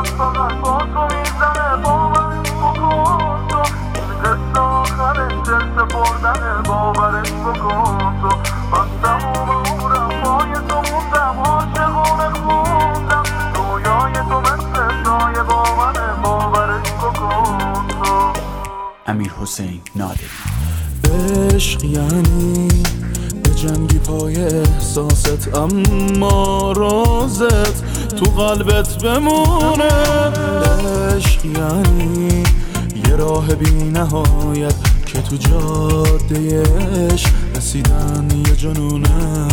من فقط با تو میزنه باورش بکن تو این قصه آخرش دل سپردنه باورش بکن تو من تموم عمرم پای تو موندم عاشقونه خوندم رویای تو مثل سایه با منه باورش بکن تو امیرحسین نادری. عشق یعنی به جنگی پای احساست اما رازت تو قلبت بمونه. عشق یعنی یه راه بی نهایت که تو جاده عشق رسیدن یه جنونه.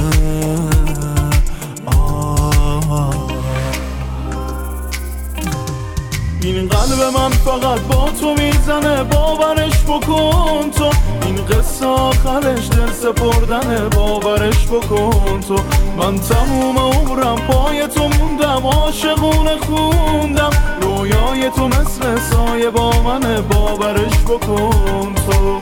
این قلب من فقط با تو میزنه باورش بکن تو این قصه آخرش دل سپردنه باورش بکن تو من تموم عمرم پای تو موندم عاشقونه خوندم رویای تو مثل سایه با منه باورش بکن تو.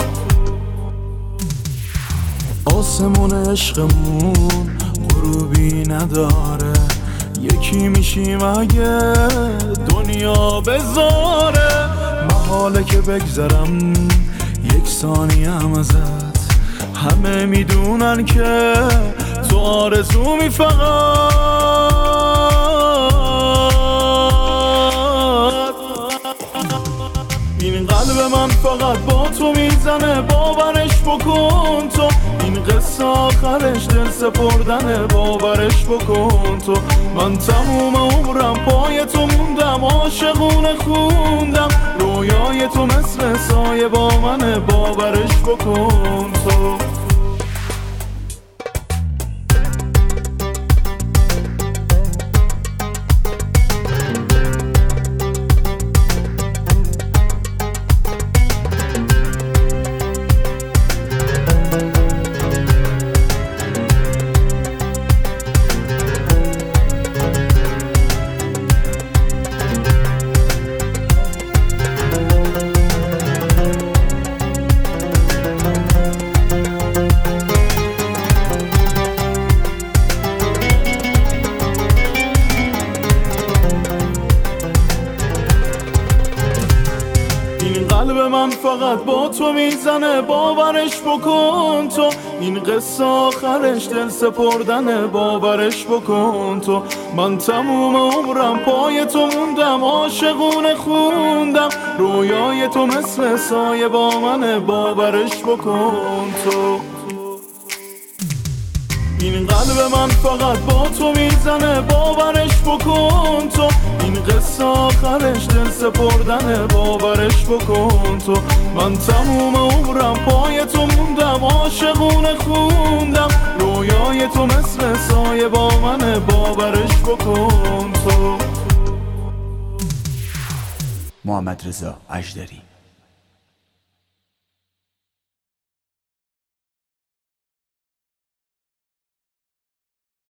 آسمون عشقمون غروبی نداره یکی میشیم اگه دنیا بذاره محاله که بگذرم یک ثانیه هم ازت همه میدونن که تو آرزومی فقط. این قلب من فقط با تو میزنه باورش بکن تو این قصه آخرش دل سپردنه باورش بکن تو من تموم عمرم پای تو موندم عاشقونه خوندم رویای تو مثل سایه با منه باورش بکن تو. قلب من فقط با تو میزنه باورش بکن تو این قصه آخرش دل سپردنه باورش بکن تو من تموم عمرم پای تو موندم عاشقونه خوندم رویای تو مثل سایه با منه باورش بکن تو. این قلب من فقط با تو میزنه باورش بکن تو این قصه آخرش دل سپردنه باورش بکن تو من تموم عمرم پای تو موندم عاشقونه خوندم رویای تو مثل سایه با منه باورش بکن تو. محمد رضا اژدری.